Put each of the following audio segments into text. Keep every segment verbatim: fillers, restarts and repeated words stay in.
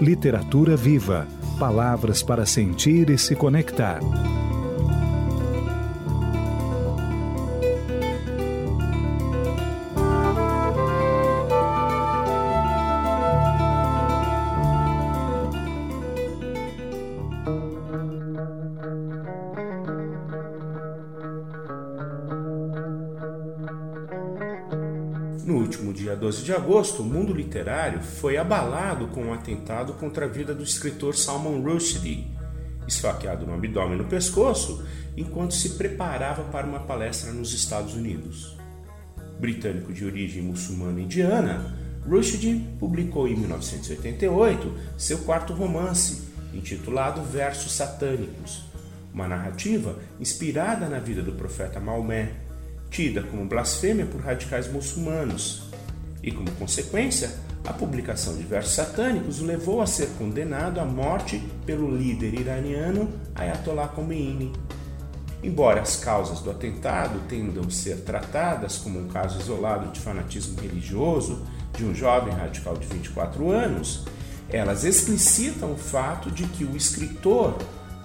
Literatura Viva. Palavras para sentir e se conectar. No último dia doze de agosto, o mundo literário foi abalado com um atentado contra a vida do escritor Salman Rushdie, esfaqueado no abdômen e no pescoço, enquanto se preparava para uma palestra nos Estados Unidos. Britânico de origem muçulmana indiana, Rushdie publicou em mil novecentos e oitenta e oito seu quarto romance, intitulado Versos Satânicos, uma narrativa inspirada na vida do profeta Maomé, tida como blasfêmia por radicais muçulmanos, e como consequência, a publicação de versos satânicos o levou a ser condenado à morte pelo líder iraniano Ayatollah Khomeini. Embora as causas do atentado tendam a ser tratadas como um caso isolado de fanatismo religioso de um jovem radical de vinte e quatro anos, elas explicitam o fato de que o escritor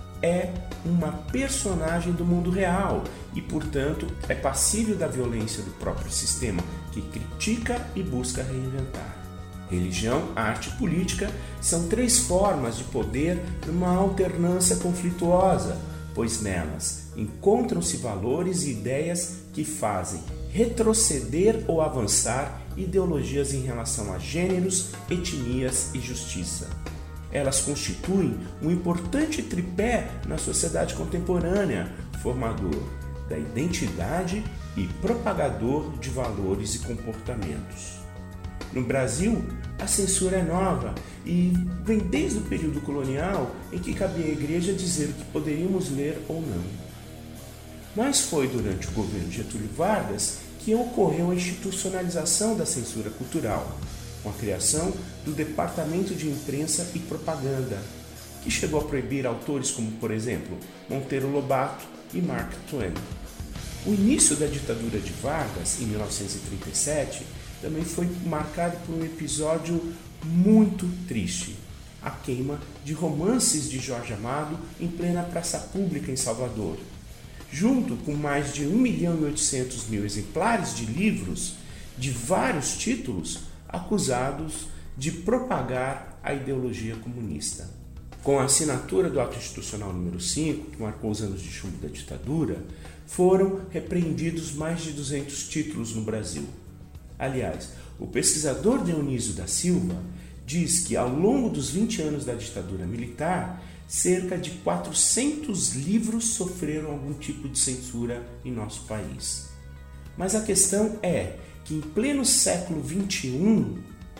é uma personagem do mundo real e, portanto, é passível da violência do próprio sistema que critica e busca reinventar. Religião, arte e política são três formas de poder numa alternância conflituosa, pois nelas encontram-se valores e ideias que fazem retroceder ou avançar ideologias em relação a gêneros, etnias e justiça. Elas constituem um importante tripé na sociedade contemporânea, formador da identidade e propagador de valores e comportamentos. No Brasil, a censura é nova e vem desde o período colonial, em que cabia à Igreja dizer o que poderíamos ler ou não. Mas foi durante o governo Getúlio Vargas que ocorreu a institucionalização da censura cultural, com a criação do Departamento de Imprensa e Propaganda, que chegou a proibir autores como, por exemplo, Monteiro Lobato e Mark Twain. O início da ditadura de Vargas, em mil novecentos e trinta e sete, também foi marcado por um episódio muito triste: a queima de romances de Jorge Amado em plena praça pública em Salvador, junto com mais de um milhão e oitocentos mil exemplares de livros de vários títulos acusados de propagar a ideologia comunista. Com a assinatura do Ato Institucional número cinco, que marcou os anos de chumbo da ditadura, foram repreendidos mais de duzentos títulos no Brasil. Aliás, o pesquisador Dionísio da Silva diz que, ao longo dos vinte anos da ditadura militar, cerca de quatrocentos livros sofreram algum tipo de censura em nosso país. Mas a questão é que, em pleno século vinte e um,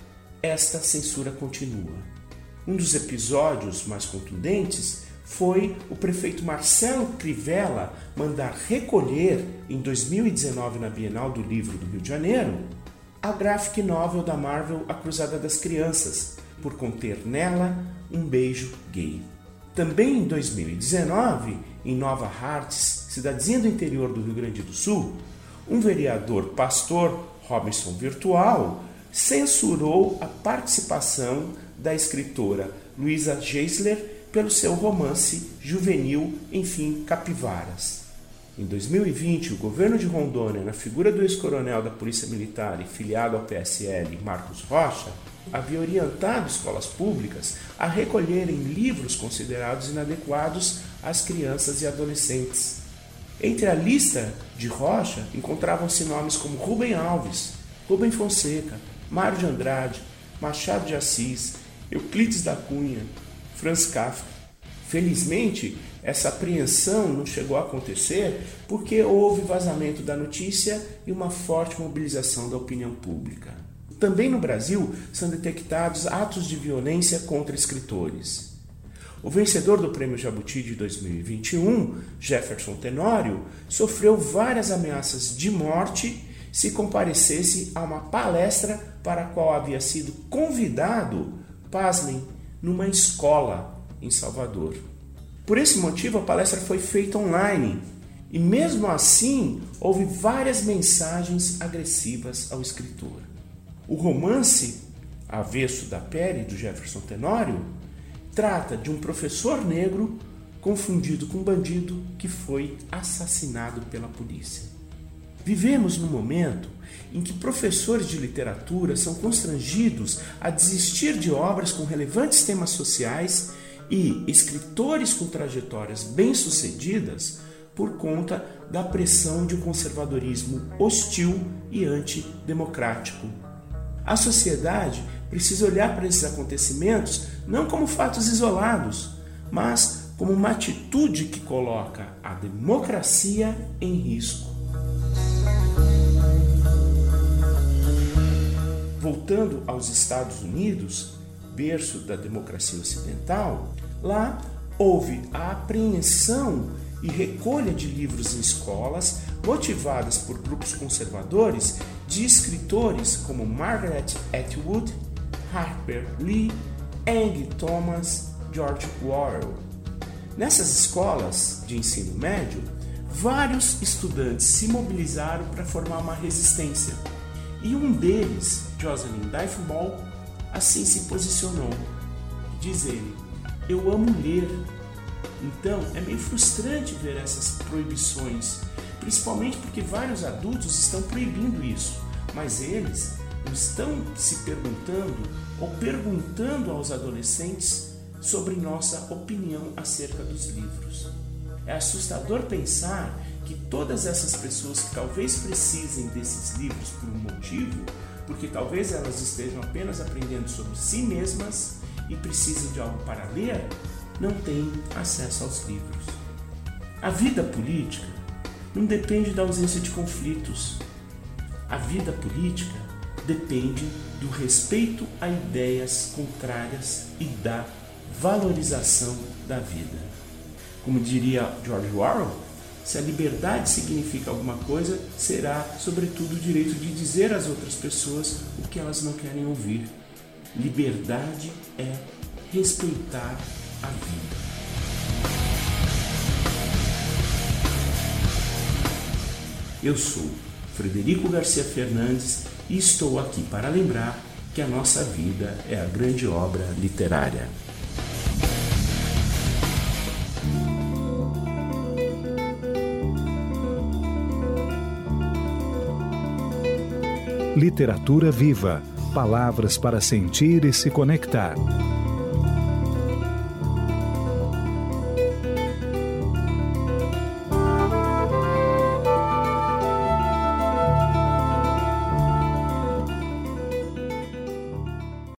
esta censura continua. Um dos episódios mais contundentes foi o prefeito Marcelo Crivella mandar recolher, em dois mil e dezenove, na Bienal do Livro do Rio de Janeiro, a graphic novel da Marvel A Cruzada das Crianças, por conter nela um beijo gay. Também em dois mil e dezenove, em Nova Hartz, cidadezinha do interior do Rio Grande do Sul, um vereador pastor, Robinson Virtual, censurou a participação da escritora Luísa Geisler pelo seu romance juvenil, enfim, Capivaras. Em dois mil e vinte, o governo de Rondônia, na figura do ex-coronel da Polícia Militar e filiado ao P S L, Marcos Rocha, havia orientado escolas públicas a recolherem livros considerados inadequados às crianças e adolescentes. Entre a lista de Rocha encontravam-se nomes como Rubem Alves, Rubem Fonseca, Mário de Andrade, Machado de Assis, Euclides da Cunha, Franz Kafka. Felizmente, essa apreensão não chegou a acontecer porque houve vazamento da notícia e uma forte mobilização da opinião pública. Também no Brasil são detectados atos de violência contra escritores. O vencedor do Prêmio Jabuti de dois mil e vinte e um, Jefferson Tenório, sofreu várias ameaças de morte se comparecesse a uma palestra para a qual havia sido convidado, pasmem, numa escola em Salvador. Por esse motivo, a palestra foi feita online e, mesmo assim, houve várias mensagens agressivas ao escritor. O romance avesso da pele do Jefferson Tenório, trata de um professor negro confundido com um bandido que foi assassinado pela polícia. Vivemos num momento em que professores de literatura são constrangidos a desistir de obras com relevantes temas sociais e escritores com trajetórias bem-sucedidas por conta da pressão de um conservadorismo hostil e antidemocrático. A sociedade precisa olhar para esses acontecimentos não como fatos isolados, mas como uma atitude que coloca a democracia em risco. Voltando aos Estados Unidos, berço da democracia ocidental, lá houve a apreensão e recolha de livros em escolas motivadas por grupos conservadores de escritores como Margaret Atwood, Harper Lee, Angie Thomas, George Orwell. Nessas escolas de ensino médio, vários estudantes se mobilizaram para formar uma resistência. E um deles, Jocelyn Dyfnball, assim se posicionou. Diz ele: eu amo ler. Então é meio frustrante ver essas proibições, principalmente porque vários adultos estão proibindo isso, mas eles não estão se perguntando ou perguntando aos adolescentes sobre nossa opinião acerca dos livros. É assustador pensar que todas essas pessoas que talvez precisem desses livros por um motivo, porque talvez elas estejam apenas aprendendo sobre si mesmas e precisem de algo para ler, não têm acesso aos livros. A vida política não depende da ausência de conflitos. A vida política depende do respeito a ideias contrárias e da valorização da vida. Como diria George Orwell, se a liberdade significa alguma coisa, será, sobretudo, o direito de dizer às outras pessoas o que elas não querem ouvir. Liberdade é respeitar a vida. Eu sou Frederico Garcia Fernandes e estou aqui para lembrar que a nossa vida é a grande obra literária. Literatura viva. Palavras para sentir e se conectar.